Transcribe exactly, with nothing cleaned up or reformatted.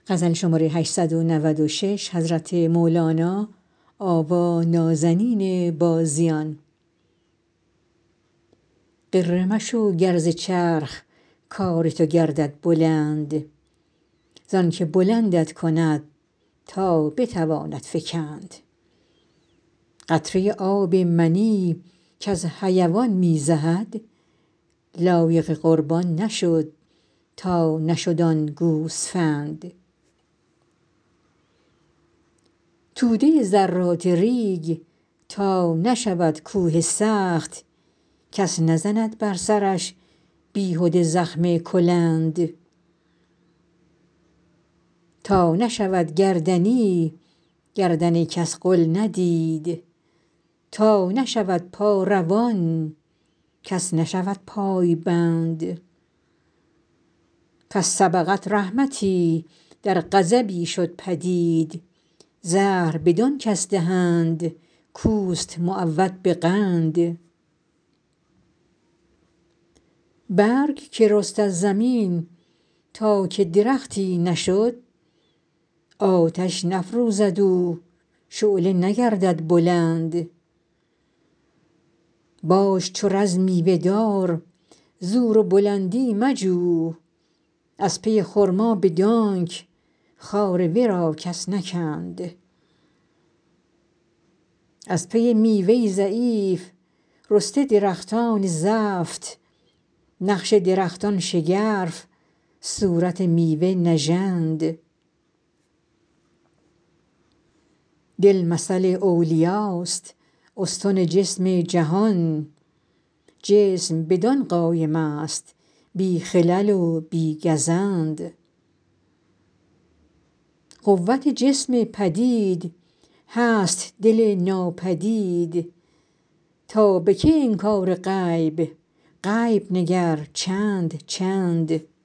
غره مشو گر ز چرخ کار تو گردد بلند زانک بلندت کند تا بتواند فکند قطره آب منی کز حیوان می زهد لایق قربان نشد تا نشد آن گوسفند توده ذرات ریگ تا نشود کوه سخت کس نزند بر سرش بیهده زخم کلند تا نشود گردنی گردن کس غل ندید تا نشود پا روان کس نشود پای بند پس سبقت رحمتی در غضبی شد پدید زهر بدان کس دهند کاوست معود به قند برگ که رست از زمین تا که درختی نشد آتش نفروزد او شعله نگردد بلند باش چو رز میوه دار زور و بلندی مجو از پی خرما بدانک خار ورا کس نکند از پی میوه ضعیف رسته درختان زفت نقش درختان شگرف صورت میوه نژند دل مثل اولیاست استن جسم جهان جسم بدان قایمست بی خلل و بی گزند قوت جسم پدید هست دل ناپدید تا به کی انکار غیب غیب نگر چند چند